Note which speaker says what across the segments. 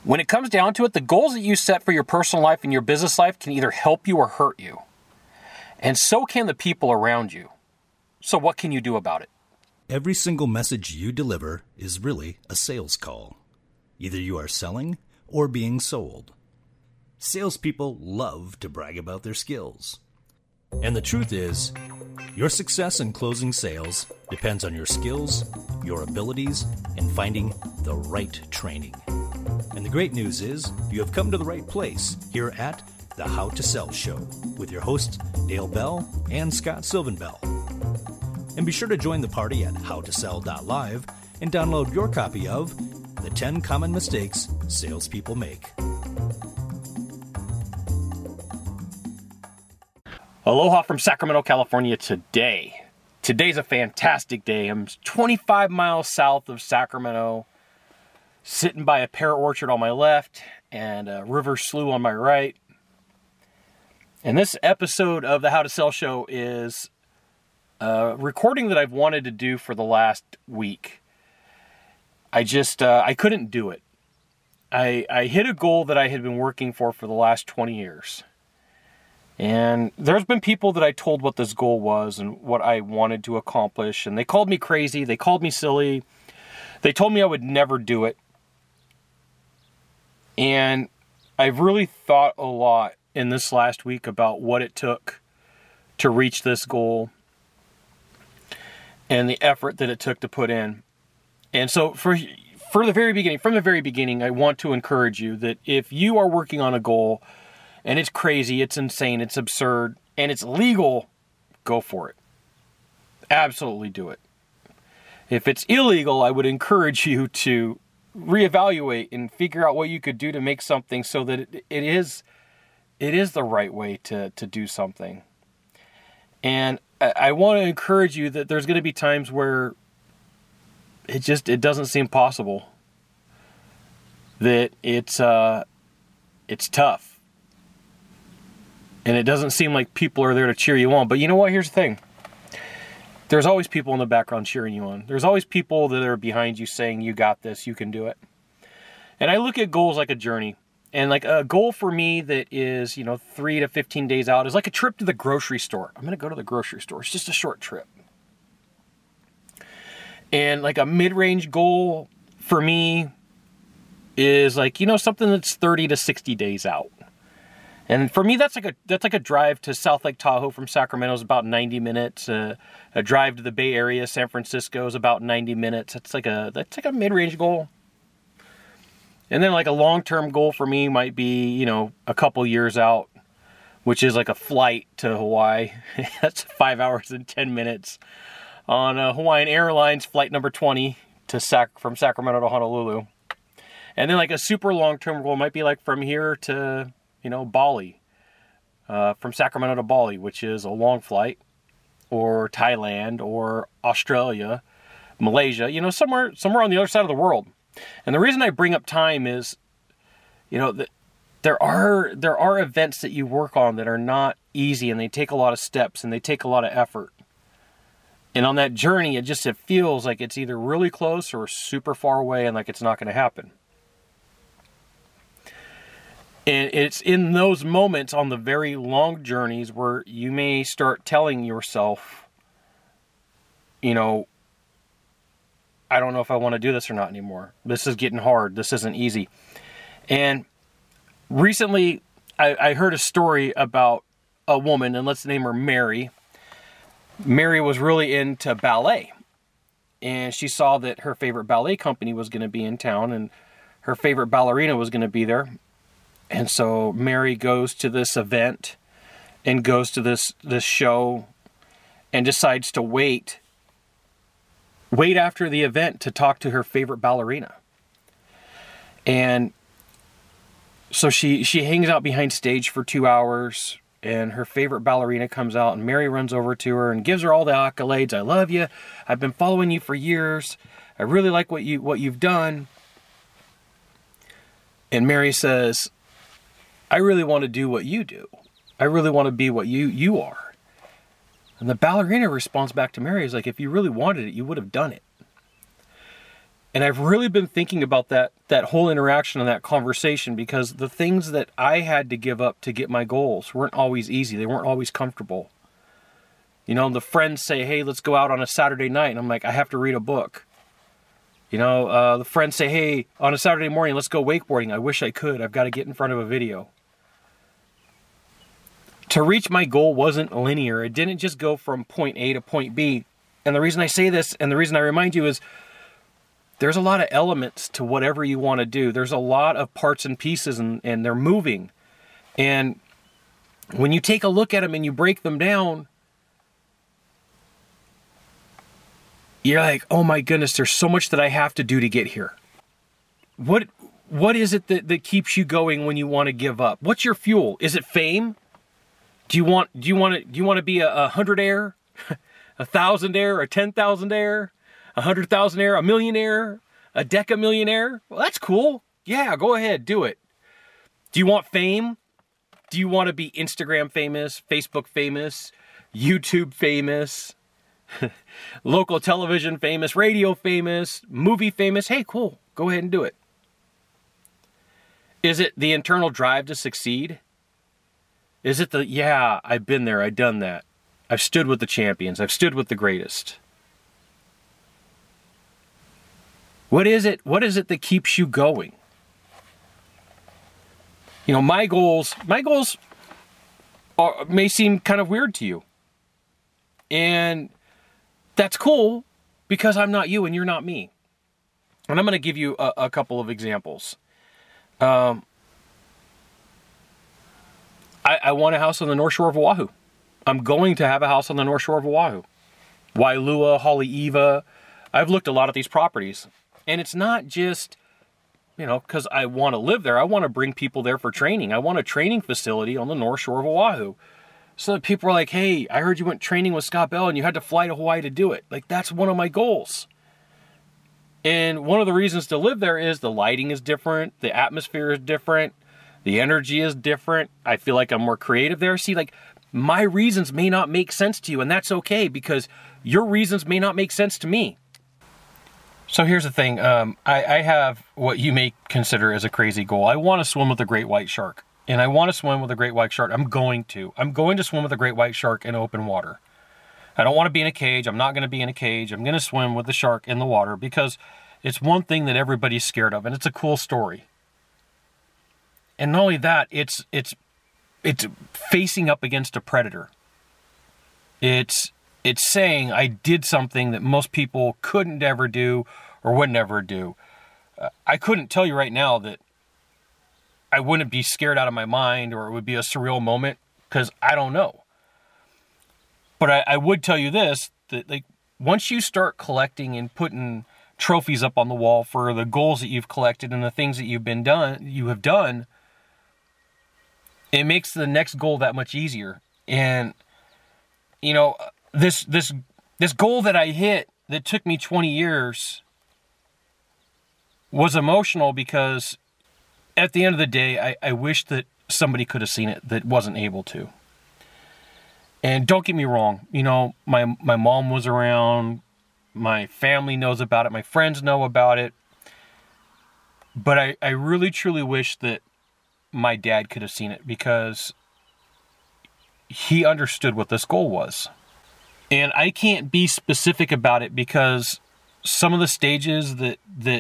Speaker 1: When it comes down to it, the goals that you set for your personal life and your business life can either help you or hurt you. And so can the people around you. So what can you do about it?
Speaker 2: Every single message you deliver is really a sales call. Either you are selling or being sold. Salespeople love to brag about their skills. And the truth is, your success in closing sales depends on your skills, your abilities, and finding the right training. And the great news is, you have come to the right place here at the How to Sell Show with your hosts Dale Bell and Scott Silvenbell. And be sure to join the party at howtosell.live and download your copy of The 10 Common Mistakes Salespeople Make.
Speaker 1: Aloha from Sacramento, California today. Today's a fantastic day. I'm 25 miles south of Sacramento, sitting by a pear orchard on my left and a river slough on my right. And this episode of the How to Sell Show is a recording that I've wanted to do for the last week. I couldn't do it. I hit a goal that I had been working for the last 20 years. And there's been people that I told what this goal was and what I wanted to accomplish. And they called me crazy. They called me silly. They told me I would never do it. And I've really thought a lot in this last week about what it took to reach this goal and the effort that it took to put in. And so from the very beginning, I want to encourage you that if you are working on a goal and it's crazy, it's insane, it's absurd, and it's legal, go for it. Absolutely do it. If it's illegal, I would encourage you to reevaluate and figure out what you could do to make something so that it is the right way to do something. And I want to encourage you that there's going to be times where it doesn't seem possible. That it's tough. And it doesn't seem like people are there to cheer you on. But you know what? Here's the thing. There's always people in the background cheering you on. There's always people that are behind you saying, you got this, you can do it. And I look at goals like a journey. And like a goal for me that is, 3 to 15 days out is like a trip to the grocery store. I'm going to go to the grocery store. It's just a short trip. And like a mid-range goal for me is like, something that's 30 to 60 days out. And for me, that's like a drive to South Lake Tahoe from Sacramento is about 90 minutes. A drive to the Bay Area, San Francisco is about 90 minutes. That's like a mid-range goal. And then like a long-term goal for me might be, a couple years out, which is like a flight to Hawaii. That's 5 hours and 10 minutes on Hawaiian Airlines flight number 20 from Sacramento to Honolulu. And then like a super long-term goal might be like from here to, Bali, from Sacramento to Bali, which is a long flight, or Thailand, or Australia, Malaysia, somewhere on the other side of the world. And the reason I bring up time is, that there are events that you work on that are not easy, and they take a lot of steps, and they take a lot of effort. And on that journey, it feels like it's either really close or super far away, and like it's not going to happen. And it's in those moments on the very long journeys where you may start telling yourself, I don't know if I want to do this or not anymore. This is getting hard. This isn't easy. And recently, I heard a story about a woman, and let's name her Mary. Mary was really into ballet. And she saw that her favorite ballet company was going to be in town, and her favorite ballerina was going to be there. And so Mary goes to this event and goes to this show and decides to wait after the event to talk to her favorite ballerina. And so she hangs out behind stage for 2 hours, and her favorite ballerina comes out, and Mary runs over to her and gives her all the accolades. I love you. I've been following you for years. I really like what you've done. And Mary says, I really want to do what you do. I really want to be what you are. And the ballerina responds back to Mary is like, if you really wanted it, you would have done it. And I've really been thinking about that whole interaction and that conversation, because the things that I had to give up to get my goals weren't always easy. They weren't always comfortable. You know, the friends say, hey, let's go out on a Saturday night. And I'm like, I have to read a book. You know, the friends say, hey, on a Saturday morning, let's go wakeboarding. I wish I could. I've got to get in front of a video. To reach my goal wasn't linear. It didn't just go from point A to point B. And the reason I say this, and the reason I remind you, is there's a lot of elements to whatever you want to do. There's a lot of parts and pieces, and they're moving. And when you take a look at them and you break them down, you're like, oh my goodness, there's so much that I have to do to get here. What is it that keeps you going when you want to give up? What's your fuel? Is it fame? Do you want to be a 100-aire, a 1,000-aire, a 10,000-aire, 100,000-aire, a millionaire, a decamillionaire? Well, that's cool. Yeah, go ahead, do it. Do you want fame? Do you want to be Instagram famous, Facebook famous, YouTube famous, local television famous, radio famous, movie famous? Hey, cool. Go ahead and do it. Is it the internal drive to succeed? Is it yeah, I've been there, I've done that. I've stood with the champions. I've stood with the greatest. What is it? What is it that keeps you going? You know, my goals may seem kind of weird to you. And that's cool, because I'm not you and you're not me. And I'm going to give you a couple of examples. I want a house on the North Shore of Oahu. I'm going to have a house on the North Shore of Oahu. Wailua, Haleiwa. I've looked a lot at these properties. And it's not just, you know, because I want to live there. I want to bring people there for training. I want a training facility on the North Shore of Oahu. So that people are like, hey, I heard you went training with Scott Bell and you had to fly to Hawaii to do it. Like, that's one of my goals. And one of the reasons to live there is the lighting is different. The atmosphere is different. The energy is different. I feel like I'm more creative there. See, like, my reasons may not make sense to you, and that's okay, because your reasons may not make sense to me. So here's the thing. I have what you may consider as a crazy goal. I want to swim with a great white shark. And I want to swim with a great white shark. I'm going to swim with a great white shark in open water. I don't want to be in a cage. I'm not going to be in a cage. I'm going to swim with the shark in the water, because it's one thing that everybody's scared of, and it's a cool story. And not only that, it's facing up against a predator. It's saying I did something that most people couldn't ever do or would never do. I couldn't tell you right now that I wouldn't be scared out of my mind or it would be a surreal moment, because I don't know. But I would tell you this, that like once you start collecting and putting trophies up on the wall for the goals that you've collected and the things that you have done, it makes the next goal that much easier. And you know, this goal that I hit that took me 20 years was emotional, because at the end of the day, I wish that somebody could have seen it that wasn't able to. And don't get me wrong, you know, my mom was around, my family knows about it, my friends know about it, but I really truly wish that my dad could have seen it, because he understood what this goal was. And I can't be specific about it, because some of the stages that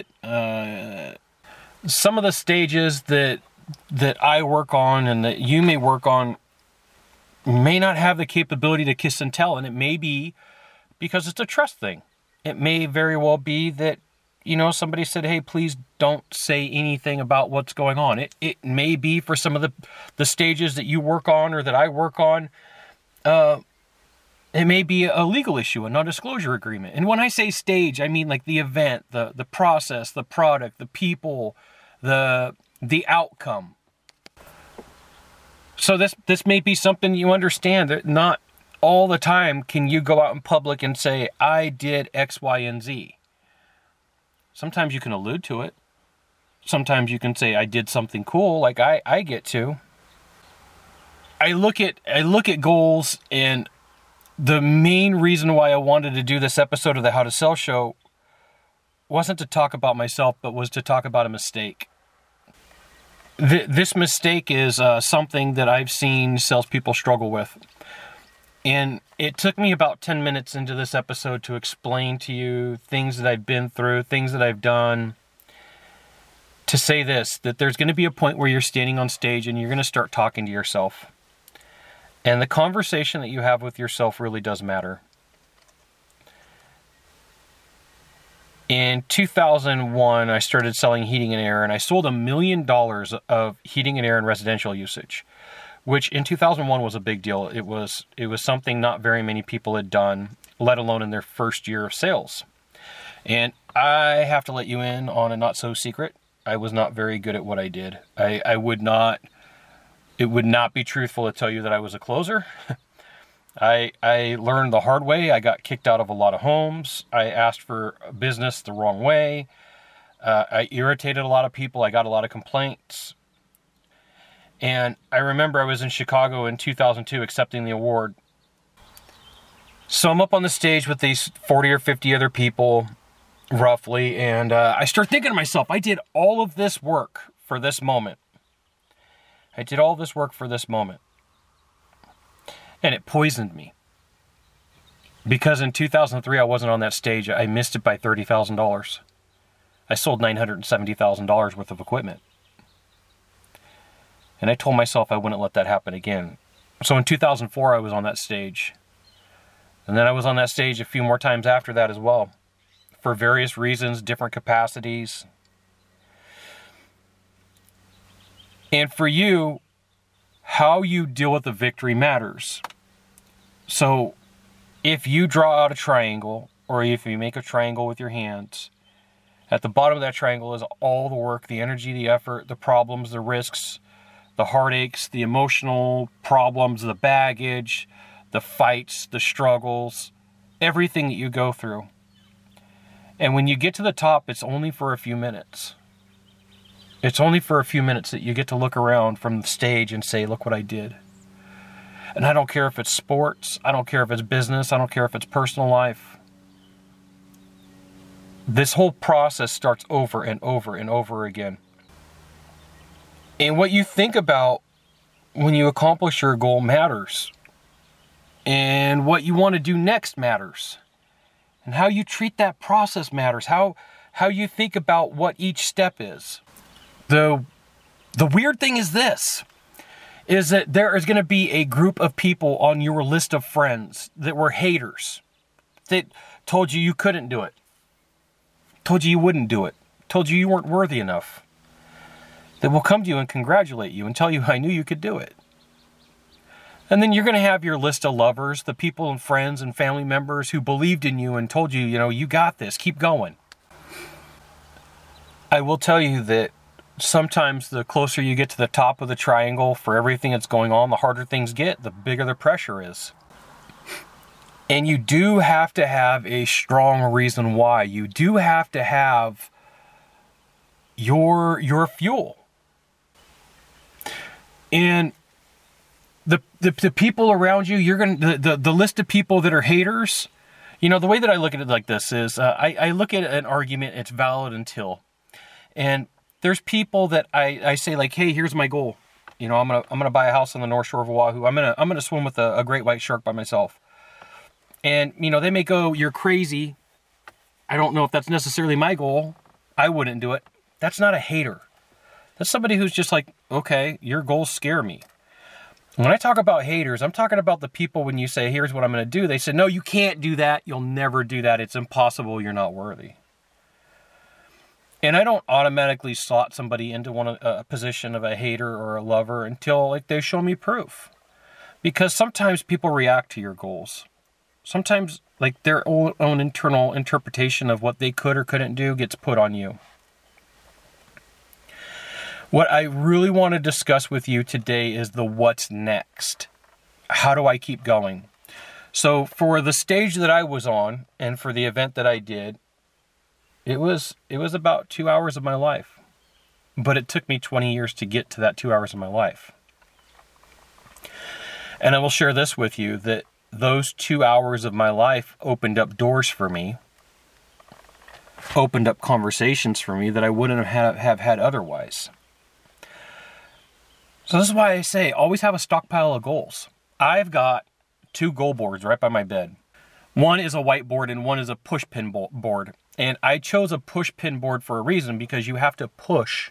Speaker 1: I work on and that you may work on may not have the capability to kiss and tell. And it may be because it's a trust thing. It may very well be that, you know, somebody said, hey, please don't say anything about what's going on. It may be for some of the stages that you work on or that I work on, it may be a legal issue, a non-disclosure agreement. And when I say stage, I mean like the event, the process, the product, the people, the outcome. So this may be something you understand, that not all the time can you go out in public and say, I did X, Y, and Z. Sometimes you can allude to it. Sometimes you can say, I did something cool, like I get to. I look at goals, and the main reason why I wanted to do this episode of the How to Sell Show wasn't to talk about myself, but was to talk about a mistake. This mistake is something that I've seen salespeople struggle with. And it took me about 10 minutes into this episode to explain to you things that I've been through, things that I've done, to say this, that there's going to be a point where you're standing on stage and you're going to start talking to yourself. And the conversation that you have with yourself really does matter. In 2001, I started selling heating and air, and I sold $1 million of heating and air and residential usage, which in 2001 was a big deal. It was something not very many people had done, let alone in their first year of sales. And I have to let you in on a not so secret. I was not very good at what I did. It would not be truthful to tell you that I was a closer. I learned the hard way. I got kicked out of a lot of homes. I asked for business the wrong way. I irritated a lot of people. I got a lot of complaints. And I remember I was in Chicago in 2002 accepting the award. So I'm up on the stage with these 40 or 50 other people, roughly, and I start thinking to myself, I did all of this work for this moment. I did all this work for this moment. And it poisoned me. Because in 2003, I wasn't on that stage. I missed it by $30,000. I sold $970,000 worth of equipment. And I told myself I wouldn't let that happen again. So in 2004, I was on that stage. And then I was on that stage a few more times after that as well. For various reasons, different capacities. And for you, how you deal with the victory matters. So if you draw out a triangle, or if you make a triangle with your hands, at the bottom of that triangle is all the work, the energy, the effort, the problems, the risks, the heartaches, the emotional problems, the baggage, the fights, the struggles, everything that you go through. And when you get to the top, it's only for a few minutes. It's only for a few minutes that you get to look around from the stage and say, look what I did. And I don't care if it's sports, I don't care if it's business, I don't care if it's personal life. This whole process starts over and over and over again. And what you think about when you accomplish your goal matters. And what you want to do next matters. And how you treat that process matters. How you think about what each step is. The weird thing is this, is that there is going to be a group of people on your list of friends that were haters, that told you you couldn't do it, told you you wouldn't do it, told you you weren't worthy enough, that will come to you and congratulate you and tell you, I knew you could do it. And then you're going to have your list of lovers, the people and friends and family members who believed in you and told you, you got this, keep going. I will tell you that sometimes the closer you get to the top of the triangle for everything that's going on, the harder things get, the bigger the pressure is. And you do have to have a strong reason why. You do have to have your fuel. And the people around you, the list of people that are haters, the way that I look at it like this is, I look at an argument, it's valid until, and there's people that I say like, hey, here's my goal. I'm gonna buy a house on the North Shore of Oahu. I'm gonna swim with a great white shark by myself. And they may go, you're crazy. I don't know if that's necessarily my goal. I wouldn't do it. That's not a hater. That's somebody who's just like, okay, your goals scare me. When I talk about haters, I'm talking about the people when you say, here's what I'm gonna do. They say, no, you can't do that. You'll never do that. It's impossible. You're not worthy. And I don't automatically slot somebody into a position of a hater or a lover until they show me proof. Because sometimes people react to your goals. Sometimes their own internal interpretation of what they could or couldn't do gets put on you. What I really want to discuss with you today is the what's next. How do I keep going? So for the stage that I was on and for the event that I did, it was about 2 hours of my life, but it took me 20 years to get to that 2 hours of my life. And I will share this with you, that those 2 hours of my life opened up doors for me opened up conversations for me that I wouldn't have had otherwise. So this is why I say always have a stockpile of goals. I've got 2 goal boards right by my bed. One is a whiteboard and one is a push pin board. And I chose a push pin board for a reason, because you have to push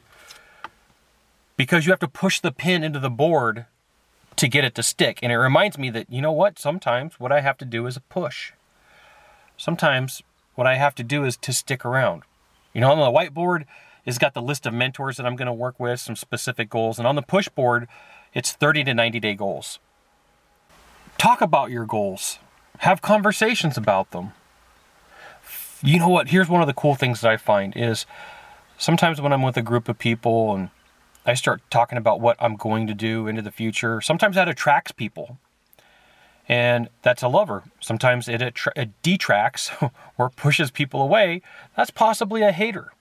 Speaker 1: the pin into the board to get it to stick. And it reminds me that, you know what, sometimes what I have to do is a push. Sometimes what I have to do is to stick around. You know, on the whiteboard, it's got the list of mentors that I'm going to work with, some specific goals. And on the push board, it's 30 to 90 day goals. Talk about your goals. Have conversations about them. You know what? Here's one of the cool things that I find is sometimes when I'm with a group of people and I start talking about what I'm going to do into the future, sometimes that attracts people. And that's a lover. Sometimes it detracts or pushes people away. That's possibly a hater.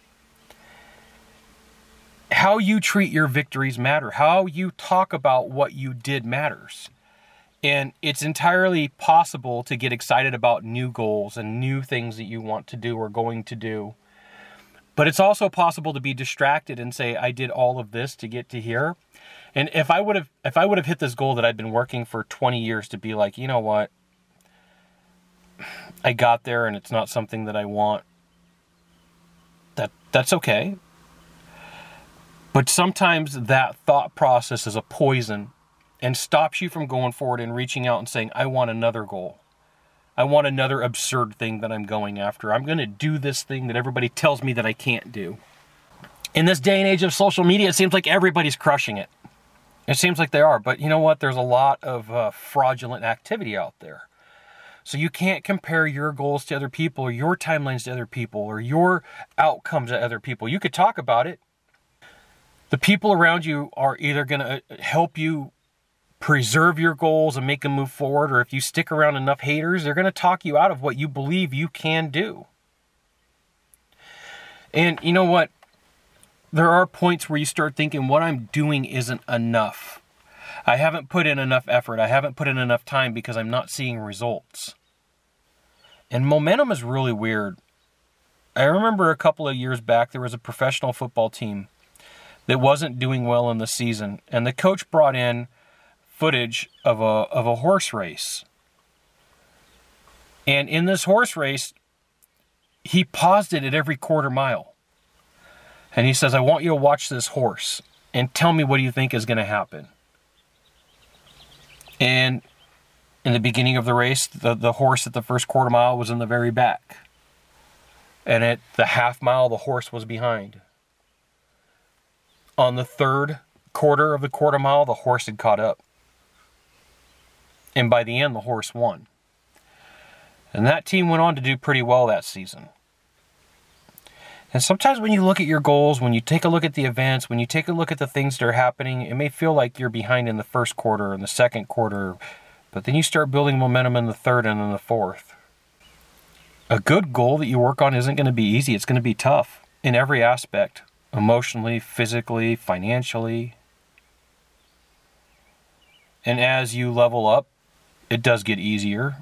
Speaker 1: How you treat your victories matter. How you talk about what you did matters. And it's entirely possible to get excited about new goals and new things that you want to do or going to do. But it's also possible to be distracted and say, I did all of this to get to here. And if I would have hit this goal that I've been working for 20 years to be like, you know what? I got there and it's not something that I want. That's okay. But sometimes that thought process is a poison and stops you from going forward and reaching out and saying, I want another goal. I want another absurd thing that I'm going after. I'm going to do this thing that everybody tells me that I can't do. In this day and age of social media, it seems like everybody's crushing it. It seems like they are. But you know what? There's a lot of fraudulent activity out there. So you can't compare your goals to other people or your timelines to other people or your outcomes to other people. You could talk about it. The people around you are either going to help you preserve your goals and make them move forward, or if you stick around enough haters, they're going to talk you out of what you believe you can do. And you know what? There are points where you start thinking, what I'm doing isn't enough. I haven't put in enough effort. I haven't put in enough time because I'm not seeing results. And momentum is really weird. I remember a couple of years back, there was a professional football team that wasn't doing well in the season, and the coach brought in footage of a horse race. And in this horse race, he paused it at every quarter mile. And he says, I want you to watch this horse and tell me what you think is going to happen. And in the beginning of the race, the horse at the first quarter mile was in the very back. And at the half mile, the horse was behind. On the third quarter of the quarter mile, the horse had caught up. And by the end, the horse won. And that team went on to do pretty well that season. And sometimes when you look at your goals, when you take a look at the events, when you take a look at the things that are happening, it may feel like you're behind in the first quarter and the second quarter, but then you start building momentum in the third and in the fourth. A good goal that you work on isn't going to be easy. It's going to be tough in every aspect, emotionally, physically, financially. And as you level up, it does get easier.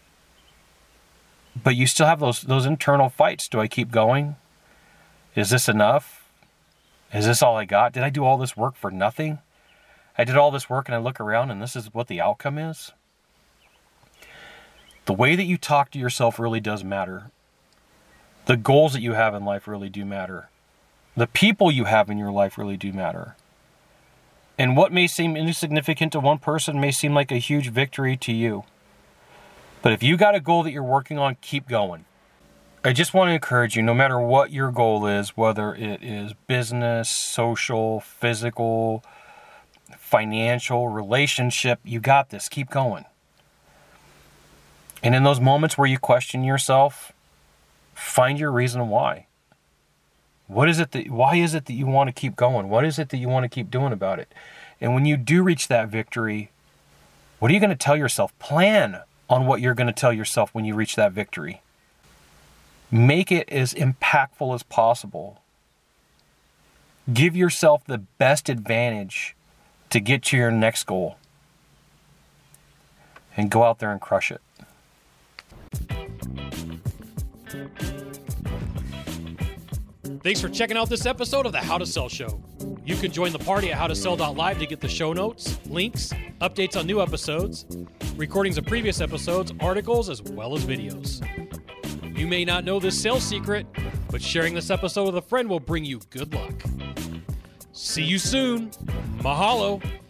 Speaker 1: But you still have those internal fights. Do I keep going? Is this enough? Is this all I got? Did I do all this work for nothing? I did all this work and I look around and this is what the outcome is? The way that you talk to yourself really does matter. The goals that you have in life really do matter. The people you have in your life really do matter. And what may seem insignificant to one person may seem like a huge victory to you. But if you got a goal that you're working on, keep going. I just want to encourage you, no matter what your goal is, whether it is business, social, physical, financial, relationship, you got this. Keep going. And in those moments where you question yourself, find your reason why. Why is it that you want to keep going? What is it that you want to keep doing about it? And when you do reach that victory, what are you going to tell yourself? Plan on what you're going to tell yourself when you reach that victory. Make it as impactful as possible. Give yourself the best advantage to get to your next goal. And go out there and crush it.
Speaker 3: Thanks for checking out this episode of the How to Sell Show. You can join the party at howtosell.live to get the show notes, links, updates on new episodes, recordings of previous episodes, articles, as well as videos. You may not know this sales secret, but sharing this episode with a friend will bring you good luck. See you soon. Mahalo.